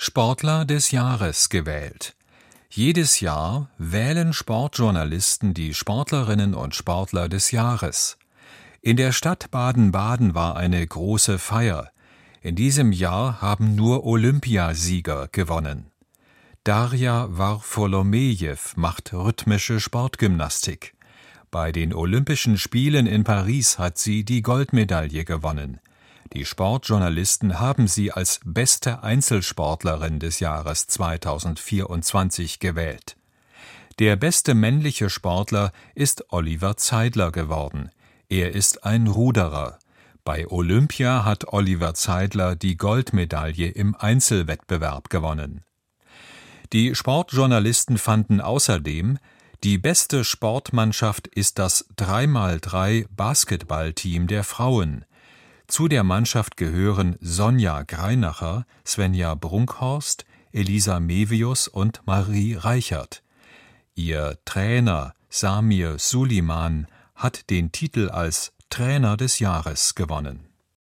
Sportler des Jahres gewählt. Jedes Jahr wählen Sportjournalisten die Sportlerinnen und Sportler des Jahres. In der Stadt Baden-Baden war eine große Feier. In diesem Jahr haben nur Olympiasieger gewonnen. Darja Warfolomejew macht rhythmische Sportgymnastik. Bei den Olympischen Spielen in Paris hat sie die Goldmedaille gewonnen. Die Sportjournalisten haben sie als beste Einzelsportlerin des Jahres 2024 gewählt. Der beste männliche Sportler ist Oliver Zeidler geworden. Er ist ein Ruderer. Bei Olympia hat Oliver Zeidler die Goldmedaille im Einzelwettbewerb gewonnen. Die Sportjournalisten fanden außerdem, die beste Sportmannschaft ist das 3x3 Basketballteam der Frauen. Zu der Mannschaft gehören Sonja Greinacher, Svenja Brunkhorst, Elisa Mevius und Marie Reichert. Ihr Trainer Samir Suliman hat den Titel als Trainer des Jahres gewonnen.